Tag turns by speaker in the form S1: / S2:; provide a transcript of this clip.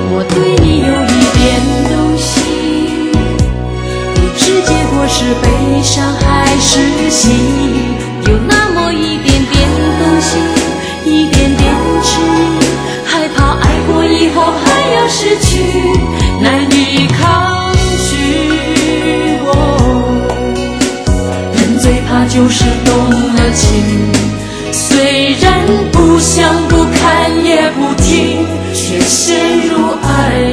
S1: 我对你有一点动心，不知结果是悲伤还是喜，有那么一点点动心，一点点痴意，害怕爱过以后还要失去，难以抗拒。人最怕就是动了情，虽然不想不看也不听，却陷入爱